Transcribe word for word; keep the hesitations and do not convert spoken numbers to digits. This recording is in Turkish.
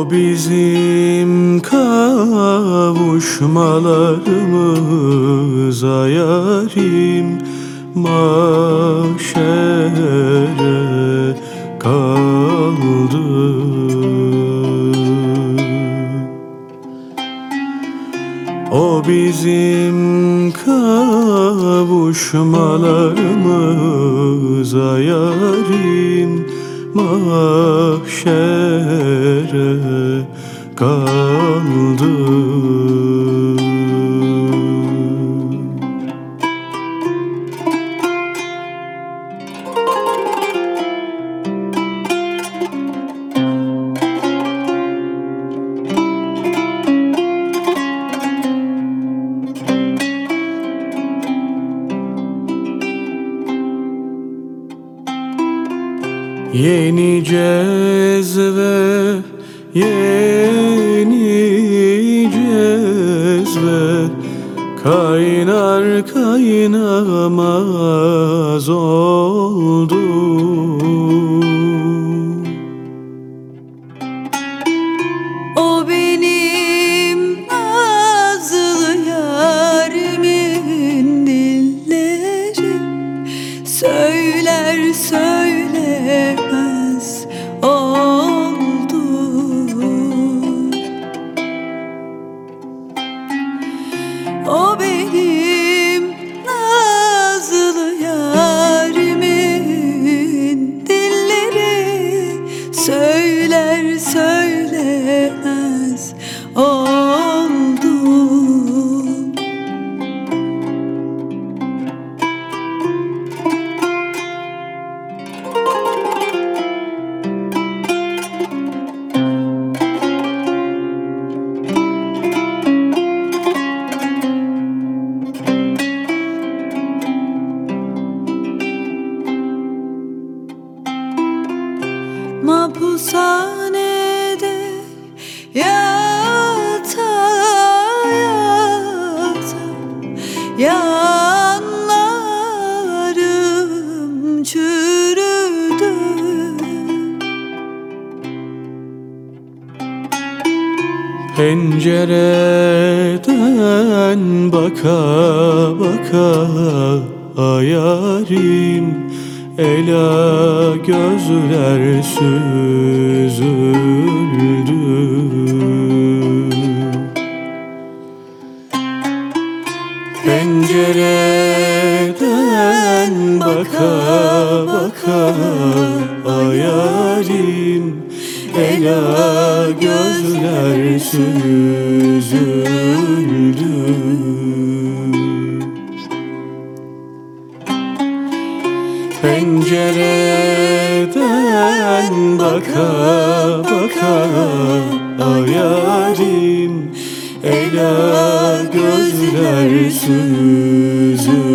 O bizim kavuşmalarımıza yarim mahşere kaldı. O bizim kavuşmalarımıza yarim mahşere kaldı. Yeni cezve, yeni cezve, kaynar kaynamaz oldu. O benim nazlı yarimin dilleri söyler söylemez oldu. O benim nazlı yarimin dilleri söyler söylemez oldu. Mahpushanede yata yata yanlarım çürüdü. Pencereden baka baka yarim ela gözler süzüldü. Pencereden baka baka yarim ela gözler süzüldü. Pencereden baka baka yarim ela gözler süzüldü.